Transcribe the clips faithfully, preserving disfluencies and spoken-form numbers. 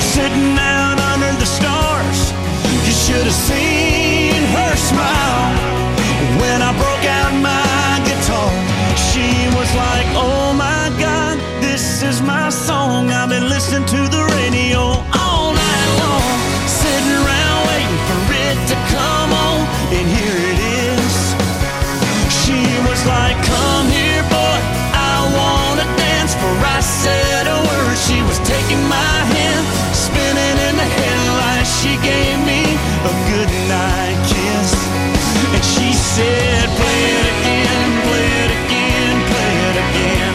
sitting out under the stars. You should have seen her smile when I broke out my guitar. She was like, oh my God, this is my song. I've been listening to the radio all night long, sitting around waiting for it to come on, and here it is. She was like, come here, boy, I wanna dance. For I said a word, she was taking my hand, spinning in the headlights. She gave me a good night kiss, and she said, play it again, play it again, play it again.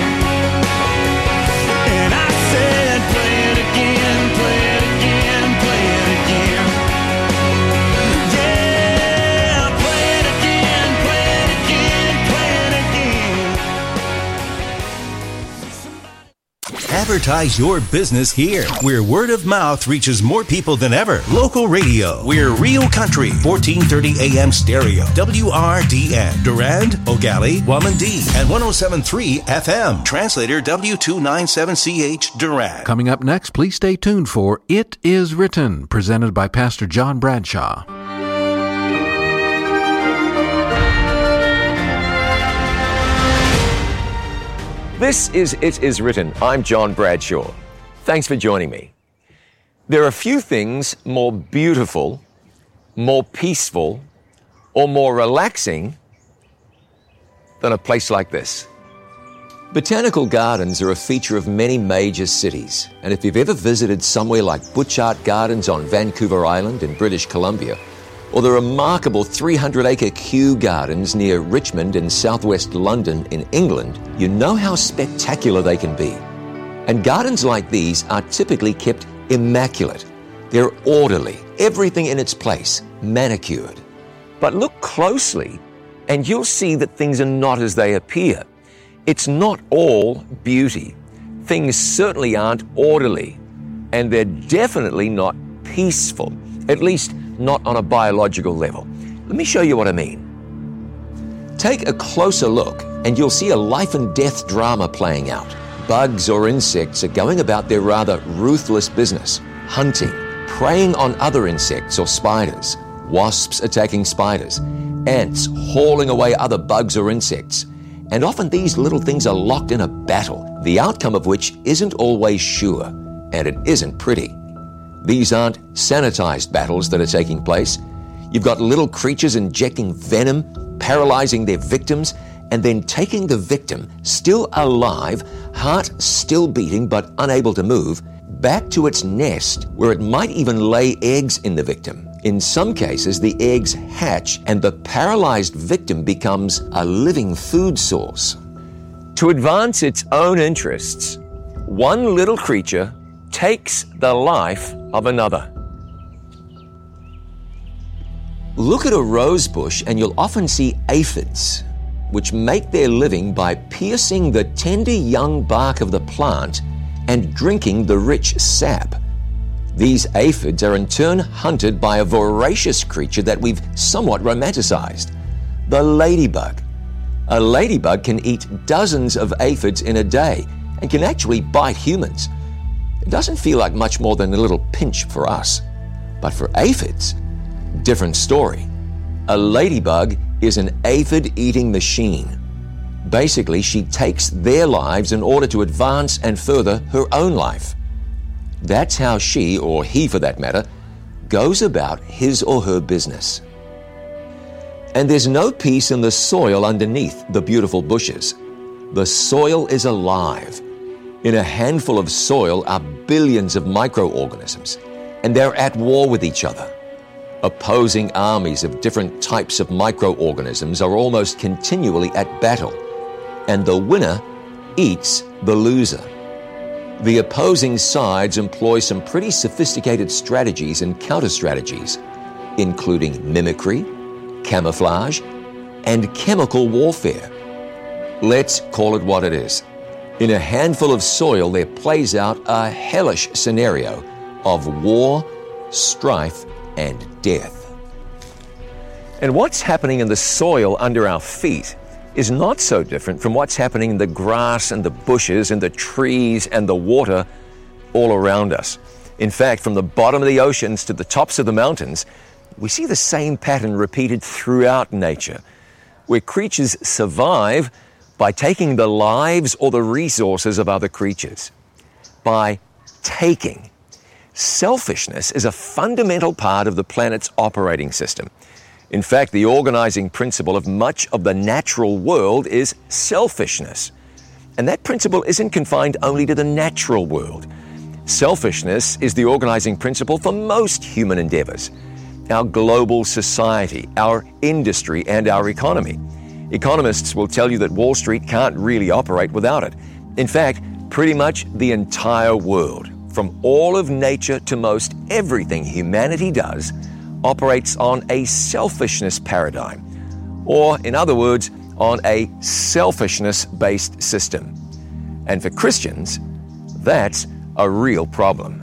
And I said, play it again, play it again, play it again. Yeah, play it again, play it again, play it again. Advertise your business here, where word of mouth reaches more people than ever. Local radio. We're Real Country, fourteen thirty A M stereo. W R D N. Durand, Ogali, Wamandee, and one oh seven point three F M. Translator W two ninety-seven C H Durand. Coming up next, please stay tuned for It Is Written, presented by Pastor John Bradshaw. This is It Is Written. I'm John Bradshaw. Thanks for joining me. There are few things more beautiful, more peaceful, or more relaxing than a place like this. Botanical gardens are a feature of many major cities, and if you've ever visited somewhere like Butchart Gardens on Vancouver Island in British Columbia, or the remarkable three hundred acre Kew Gardens near Richmond in southwest London in England, you know how spectacular they can be. And gardens like these are typically kept immaculate. They're orderly, everything in its place, manicured. But look closely, and you'll see that things are not as they appear. It's not all beauty. Things certainly aren't orderly, and they're definitely not peaceful, at least not on a biological level. Let me show you what I mean. Take a closer look and you'll see a life and death drama playing out. Bugs or insects are going about their rather ruthless business, hunting, preying on other insects or spiders, wasps attacking spiders, ants hauling away other bugs or insects. And often these little things are locked in a battle, the outcome of which isn't always sure, and it isn't pretty. These aren't sanitized battles that are taking place. You've got little creatures injecting venom, paralyzing their victims, and then taking the victim, still alive, heart still beating but unable to move, back to its nest where it might even lay eggs in the victim. In some cases, the eggs hatch and the paralyzed victim becomes a living food source. To advance its own interests, one little creature takes the life of another. Look at a rose bush and you'll often see aphids, which make their living by piercing the tender young bark of the plant and drinking the rich sap. These aphids are in turn hunted by a voracious creature that we've somewhat romanticized, the ladybug. A ladybug can eat dozens of aphids in a day and can actually bite humans. It doesn't feel like much more than a little pinch for us. But for aphids, different story. A ladybug is an aphid-eating machine. Basically, she takes their lives in order to advance and further her own life. That's how she, or he for that matter, goes about his or her business. And there's no peace in the soil underneath the beautiful bushes. The soil is alive. In a handful of soil are billions of microorganisms, and they're at war with each other. Opposing armies of different types of microorganisms are almost continually at battle, and the winner eats the loser. The opposing sides employ some pretty sophisticated strategies and counter-strategies, including mimicry, camouflage, and chemical warfare. Let's call it what it is. In a handful of soil, there plays out a hellish scenario of war, strife, and death. And what's happening in the soil under our feet is not so different from what's happening in the grass and the bushes and the trees and the water all around us. In fact, from the bottom of the oceans to the tops of the mountains, we see the same pattern repeated throughout nature, where creatures survive by taking the lives or the resources of other creatures. By taking. Selfishness is a fundamental part of the planet's operating system. In fact, the organizing principle of much of the natural world is selfishness. And that principle isn't confined only to the natural world. Selfishness is the organizing principle for most human endeavors. Our global society, our industry, and our economy. Economists will tell you that Wall Street can't really operate without it. In fact, pretty much the entire world, from all of nature to most everything humanity does, operates on a selfishness paradigm, or in other words, on a selfishness-based system. And for Christians, that's a real problem.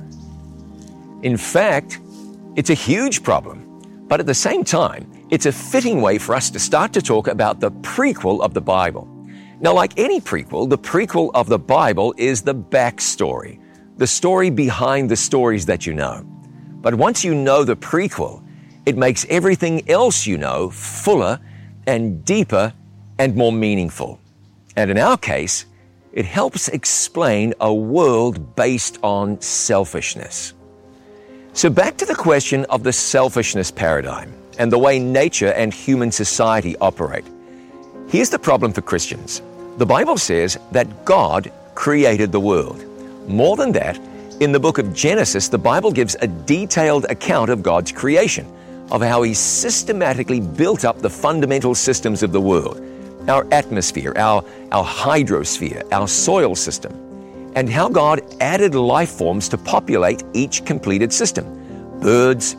In fact, it's a huge problem, but at the same time, it's a fitting way for us to start to talk about the prequel of the Bible. Now, like any prequel, the prequel of the Bible is the backstory, the story behind the stories that you know. But once you know the prequel, it makes everything else you know fuller and deeper and more meaningful. And in our case, it helps explain a world based on selfishness. So back to the question of the selfishness paradigm and the way nature and human society operate. Here's the problem for Christians. The Bible says that God created the world. More than that, in the book of Genesis, the Bible gives a detailed account of God's creation, of how He systematically built up the fundamental systems of the world, our atmosphere, our, our hydrosphere, our soil system, and how God added life forms to populate each completed system: birds,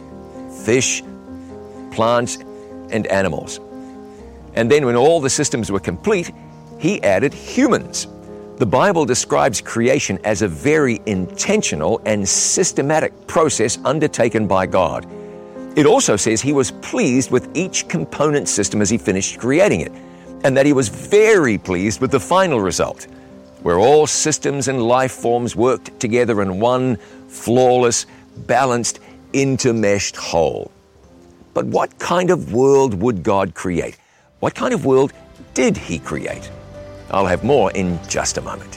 fish, plants, and animals. And then when all the systems were complete, He added humans. The Bible describes creation as a very intentional and systematic process undertaken by God. It also says He was pleased with each component system as He finished creating it, and that He was very pleased with the final result, where all systems and life forms worked together in one flawless, balanced, intermeshed whole. But what kind of world would God create? What kind of world did He create? I'll have more in just a moment.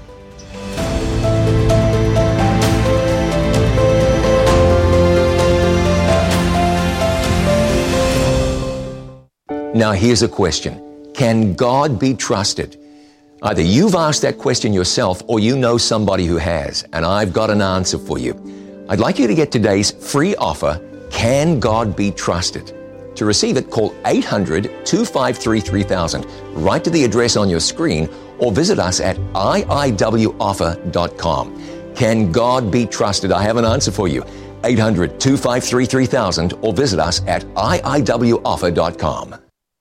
Now here's a question. Can God be trusted? Either you've asked that question yourself or you know somebody who has, and I've got an answer for you. I'd like you to get today's free offer, Can God Be Trusted? To receive it, call eight hundred, two five three, three thousand. Write to the address on your screen or visit us at I I W offer dot com. Can God be trusted? I have an answer for you. eight hundred, two five three, three thousand or visit us at I I W offer dot com.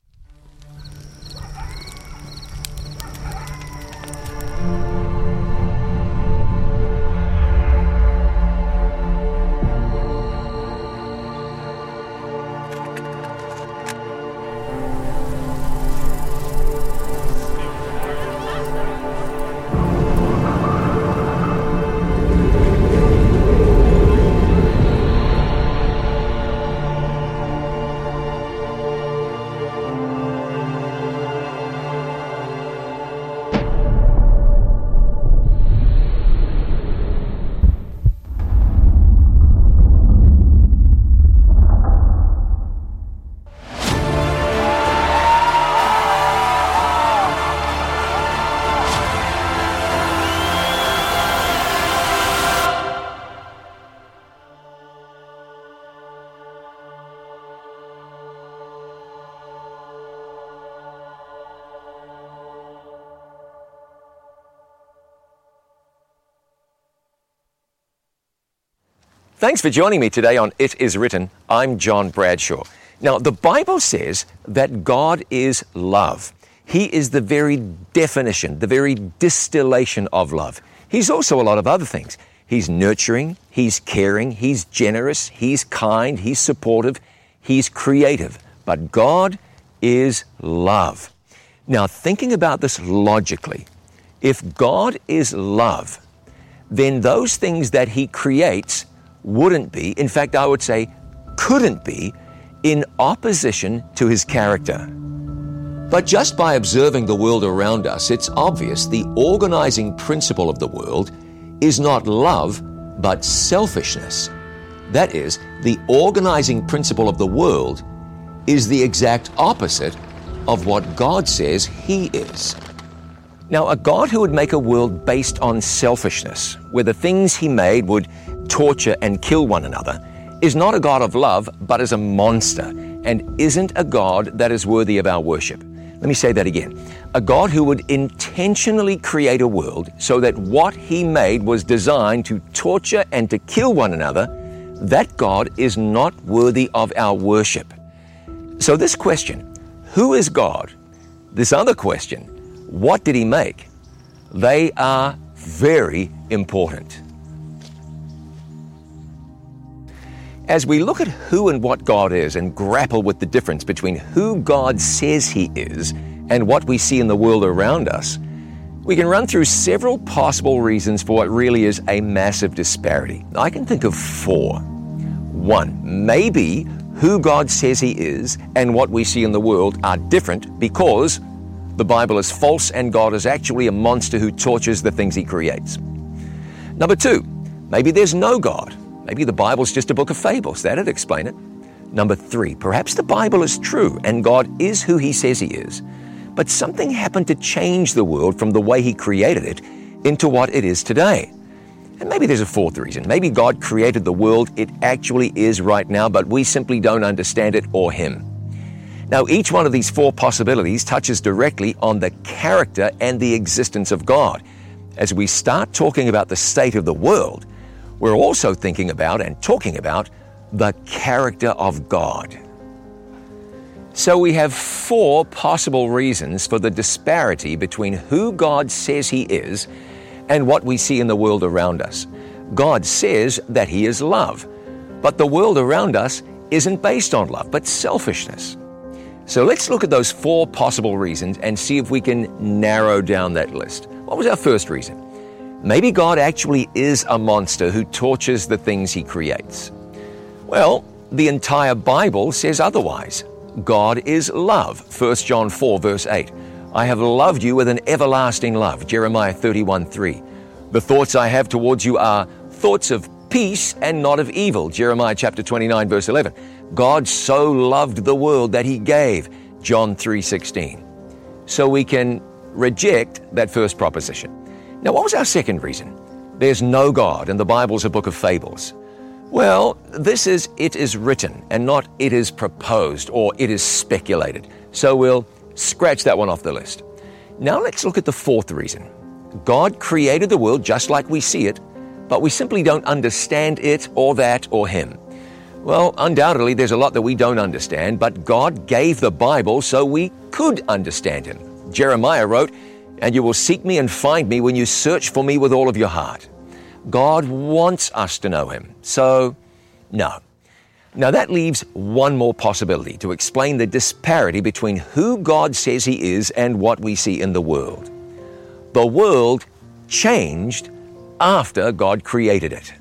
Thanks for joining me today on It Is Written. I'm John Bradshaw. Now, the Bible says that God is love. He is the very definition, the very distillation of love. He's also a lot of other things. He's nurturing, He's caring, He's generous, He's kind, He's supportive, He's creative. But God is love. Now, thinking about this logically, if God is love, then those things that he creates wouldn't be, in fact, I would say, couldn't be, in opposition to his character. But just by observing the world around us, it's obvious the organizing principle of the world is not love, but selfishness. That is, the organizing principle of the world is the exact opposite of what God says he is. Now, a God who would make a world based on selfishness, where the things he made would torture and kill one another, is not a God of love, but is a monster, and isn't a God that is worthy of our worship. Let me say that again. A God who would intentionally create a world so that what he made was designed to torture and to kill one another, that God is not worthy of our worship. So this question, who is God? This other question, what did he make? They are very important. As we look at who and what God is and grapple with the difference between who God says he is and what we see in the world around us, we can run through several possible reasons for what really is a massive disparity. I can think of four. One, maybe who God says he is and what we see in the world are different because the Bible is false and God is actually a monster who tortures the things he creates. Number two, maybe there's no God. Maybe the Bible's just a book of fables. That'd explain it. Number three, perhaps the Bible is true and God is who he says he is, but something happened to change the world from the way he created it into what it is today. And maybe there's a fourth reason. Maybe God created the world it actually is right now, but we simply don't understand it or him. Now, each one of these four possibilities touches directly on the character and the existence of God. As we start talking about the state of the world, we're also thinking about and talking about the character of God. So we have four possible reasons for the disparity between who God says he is and what we see in the world around us. God says that he is love, but the world around us isn't based on love, but selfishness. So let's look at those four possible reasons and see if we can narrow down that list. What was our first reason? Maybe God actually is a monster who tortures the things he creates. Well, the entire Bible says otherwise. God is love. First John four, verse eight. I have loved you with an everlasting love. Jeremiah thirty-one, three. The thoughts I have towards you are thoughts of peace and not of evil. Jeremiah chapter twenty-nine, verse eleven. God so loved the world that he gave. John three, sixteen. So we can reject that first proposition. Now, what was our second reason? There's no God and the Bible's a book of fables. Well, this is it is written and not it is proposed or it is speculated. So we'll scratch that one off the list. Now let's look at the fourth reason. God created the world just like we see it, but we simply don't understand it or that or him. Well, undoubtedly there's a lot that we don't understand, but God gave the Bible so we could understand him. Jeremiah wrote, and you will seek me and find me when you search for me with all of your heart. God wants us to know him. So, no. Now that leaves one more possibility to explain the disparity between who God says he is and what we see in the world. The world changed after God created it.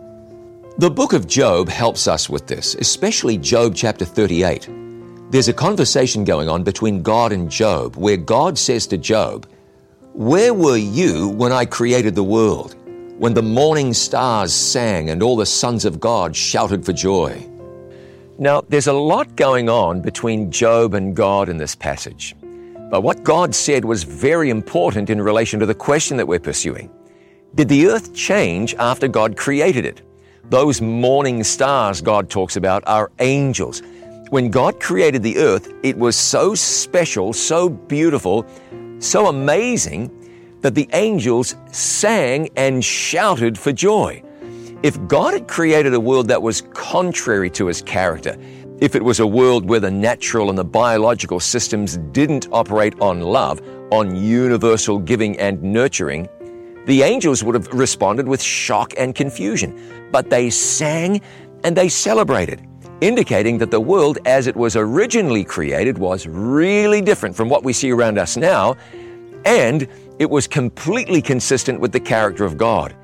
The book of Job helps us with this, especially Job chapter thirty-eight. There's a conversation going on between God and Job where God says to Job, "Where were you when I created the world, when the morning stars sang and all the sons of God shouted for joy?" Now, there's a lot going on between Job and God in this passage. But what God said was very important in relation to the question that we're pursuing. Did the earth change after God created it? Those morning stars God talks about are angels. When God created the earth, it was so special, so beautiful, so amazing that the angels sang and shouted for joy. If God had created a world that was contrary to his character, if it was a world where the natural and the biological systems didn't operate on love, on universal giving and nurturing, the angels would have responded with shock and confusion. But they sang and they celebrated, indicating that the world as it was originally created was really different from what we see around us now, and it was completely consistent with the character of God.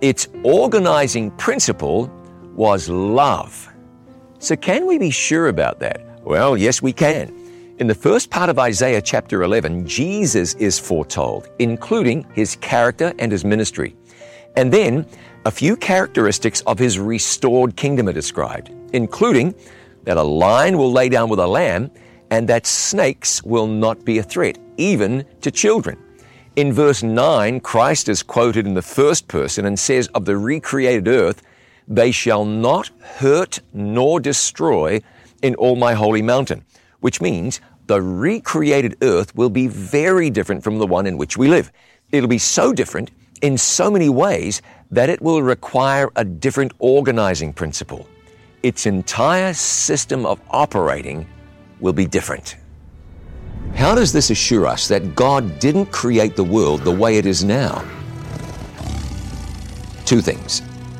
Its organizing principle was love. So can we be sure about that? Well, yes, we can. In the first part of Isaiah chapter eleven, Jesus is foretold, including his character and his ministry. And then a few characteristics of his restored kingdom are described, including that a lion will lay down with a lamb and that snakes will not be a threat, even to children. In verse nine, Christ is quoted in the first person and says of the recreated earth, "They shall not hurt nor destroy in all my holy mountain," which means the recreated earth will be very different from the one in which we live. It'll be so different in so many ways that it will require a different organizing principle. Its entire system of operating will be different. How does this assure us that God didn't create the world the way it is now? Two things.